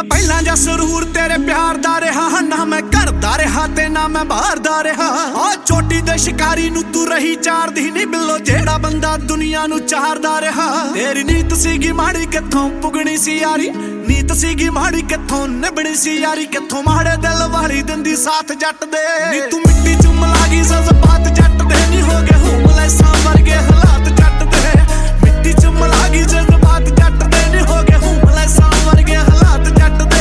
ਪਹਿਲਾਂ ਜਾਂ ਸਰੂਰ ਤੇਰੇ ਪਿਆਰ ਦਾ ਰਿਹਾ, ਨਾ ਮੈਂ ਘਰ ਦਾ ਰਿਹਾ ਤੇ ਨਾ ਮੈਂ ਬਾਹਰ ਦਾ ਰਿਹਾ। ਆ ਚੋਟੀ ਦੇ ਸ਼ਿਕਾਰੀ ਨੂੰ ਤੂੰ ਰਹੀ ਚਾਰਦੀ ਨੀ ਬਿੱਲੋ, ਜਿਹੜਾ ਬੰਦਾ ਦੁਨੀਆ ਨੂੰ ਚਾਰਦਾ ਰਿਹਾ। ਤੇਰੀ ਨੀਤ ਸੀਗੀ ਮਾੜੀ ਕਿੱਥੋਂ ਪੁੱਗਣੀ ਸੀ ਯਾਰੀ, ਨੀਤ ਸੀਗੀ ਮਾੜੀ ਕਿੱਥੋਂ ਨਿਭਣੀ ਸੀ ਯਾਰੀ। ਕਿੱਥੋਂ ਮਾੜੇ ਦਿਲ ਵਾਲੀ ਦਿੰਦੀ ਸਾਥ ਜੱਟ ਦੇ, ਨੀ ਤੂੰ ਮਿੱਟੀ ਚ ਮਿਲਾ ਗਈ ਜਜ਼ਬਾਤ ਜੱਟ ਦੇ। ਨੀ ਹੋ ਗਏ ਹੋਮਲੈਸਾਂ ਵਰਗੇ ਹਾਲਾਤ ਜੱਟ ਦੇ, ਮਿੱਟੀ ਚ ਮਿਲਾ ਗਈ ਜਜ਼ਬਾਤ ਜੱਟ ਦੇ। ਨੀ ਹੋ ਗਏ ਹੋਮਲੈਸਾਂ ਵਰਗੇ ਹਾਲਾਤ ਜੱਟ ਦੇ।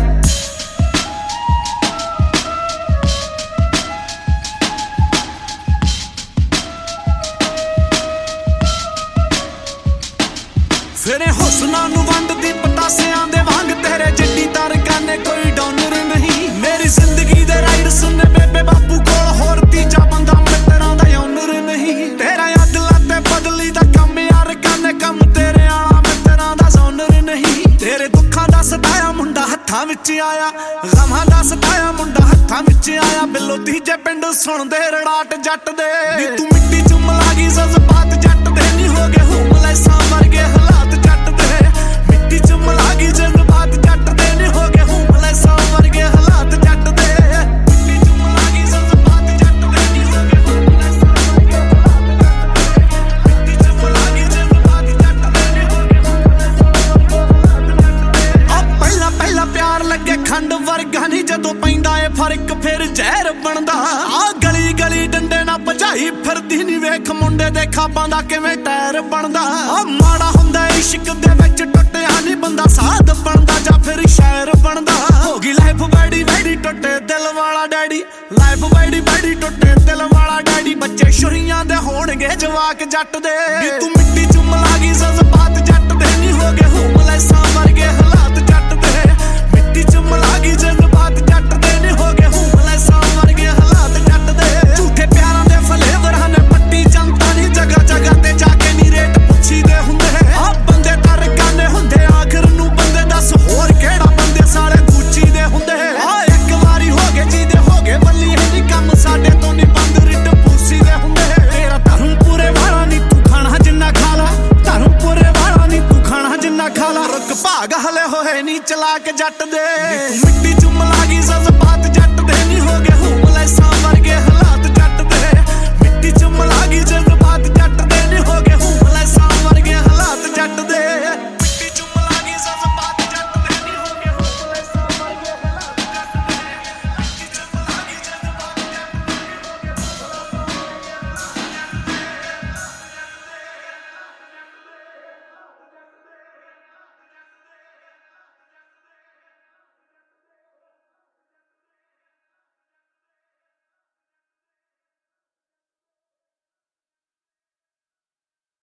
ਫਿਰੇ ਹੁਸਨਾਂ ਨੂੰ ਵੰਡਦੀ ਪਤਾਸਿਆਂ ਦੇ ਵਾਂਗ, ਤੇਰੇ ਜੱਡੀ ਤਾਰਕਾਨੇ ਕੋਈ ਡੋਨਰ ਨਹੀਂ। ਮੇਰੀ ਜ਼ਿੰਦਗੀ ਦੇ ਰਾਈਡਸ ਨੇ ਬੇਬੇ ਬਾਪੂ ਕੋਲ, ਹੋਰ ਤੀਜਾ ਬੰਦਾ ਮਿੱਤਰਾਂ ਦਾ ਓਨਰ ਨਹੀਂ। ਤੇਰਾ ਅਦਲਾ ਤੇ ਬਦਲੀ ਦਾ ਕੰਮ ਯਾਰ ਕਾਨੇ ਕੰਮ, ਤੇਰੇ ਆਲਾ ਮਿੱਤਰਾਂ ਦਾ ਜ਼ੋਨਰ ਨਹੀਂ। ਤੇਰੇ ਦੁੱਖਾਂ ਦਾ ਸਤਾਇਆ ਮੁੰਡਾ ਹੱਥਾਂ ਵਿੱਚ ਆਇਆ, ਗਮਾਂ ਦਾ ਸਤਾਇਆ ਮੁੰਡਾ ਹੱਥਾਂ ਵਿੱਚ ਆਇਆ। ਬਿੱਲੋ ਤੀਜੇ ਪਿੰਡ ਸੁਣਦੇ ਰੜਾਟ ਜੱਟ ਦੇ, ਨੀ ਤੂੰ ਮਿੱਟੀ ਚ ਮਿਲਾ ਗਈ ਜਜ਼ਬਾਤ ਜੱਟ ਦੇ। ਨੀ ਹੋ ਗਏ ਹੋਮਲੈਸਾਂ ਵਰਗੇ ਹਾਲਾਤ ਜੱਟ ਦੇ, ਮਿੱਟੀ ਚ ਮਿਲਾ ਗਈ ਜਜ਼ਬਾਤ ਜੱਟ ਦੇ। ਨੀ ਹੋ ਗਏ ਹੋਮਲੈਸਾਂ ਵਰਗੇ ਹਾਲਾਤ ਜੱਟ ਦੇ, ਮਿੱਟੀ ਚ ਮਿਲਾ ਗਈ ਜਜ਼ਬਾਤ ਜੱਟ ਦੇ। ਨੀ ਹੋ ਗਏ ਹੋਮਲੈਸਾਂ ਵਰਗੇ ਹਾਲਾਤ ਜੱਟ ਦੇ, ਮਿੱਟੀ ਚ ਮਿਲਾ ਗਈ ਜਜ਼ਬਾਤ ਜੱਟ ਦੇ। ਨੀ ਹੋ ਗਏ ਹੋਮਲੈਸਾਂ ਵਰਗੇ ਹਾਲਾਤ ਜੱਟ ਦੇ। ਆ ਪਹਿਲਾਂ ਪਹਿਲਾਂ ਪਿਆਰ ਲੱਗੇ ਖੰਡ ਵਰਗਾ ਨੀ, ਜਦੋਂ ਪੈਂਦਾ ਏ ਫਰਕ ਫਿਰ ਜ਼ਹਿਰ ਬਣਦਾ। ਆ ਗਲੀ ਗਲੀ ਡੰਡੇ ਨਾਲ ਭਜਾਈ ਫਿਰਦੀ ਨੀ, ਵੇਖ ਮੁੰਡੇ ਦੇ ਖਾਬਾਂ ਦਾ ਕਿਵੇਂ ਟਾਇਰ ਬਣਦਾ। ਆ ਮਾੜਾ ਹੁੰਦਾ ਇਸ਼ਕ ਦੇ ਵਿੱਚ ਟੁੱਟਿਆ ਨੀ ਬੰਦਾ, ਸਾਧ ਬਣਦਾ ਜਾਂ ਫਿਰ ਸ਼ਾਇਰ ਬਣਦਾ। ਹੋ ਗਈ ਲਾਈਫ ਬੜੀ ਬੜੀ ਟੁੱਟੇ ਦਿਲ ਵਾਲਾ ਡੈਡੀ, ਲਾਈਫ ਬੜੀ ਬੜੀ ਟੁੱਟੇ ਦਿਲ ਵਾਲਾ ਡੈਡੀ। ਬੱਚੇ ਸ਼ੁਰੀਆਂ ਦੇ ਹੋਣਗੇ ਜਵਾਕ ਜੱਟ ਦੇ, ਨੀ ਤੂੰ ਮਿੱਟੀ ਚ ਮਿਲਾ ਗਈ ਜਜ਼ਬਾਤ ਜੱਟ ਦੇ। ਨੀ ਹੋ ਗਏ ਹੋਮਲੈਸਾਂ ਵਰਗੇ ਹਾਲਾਤ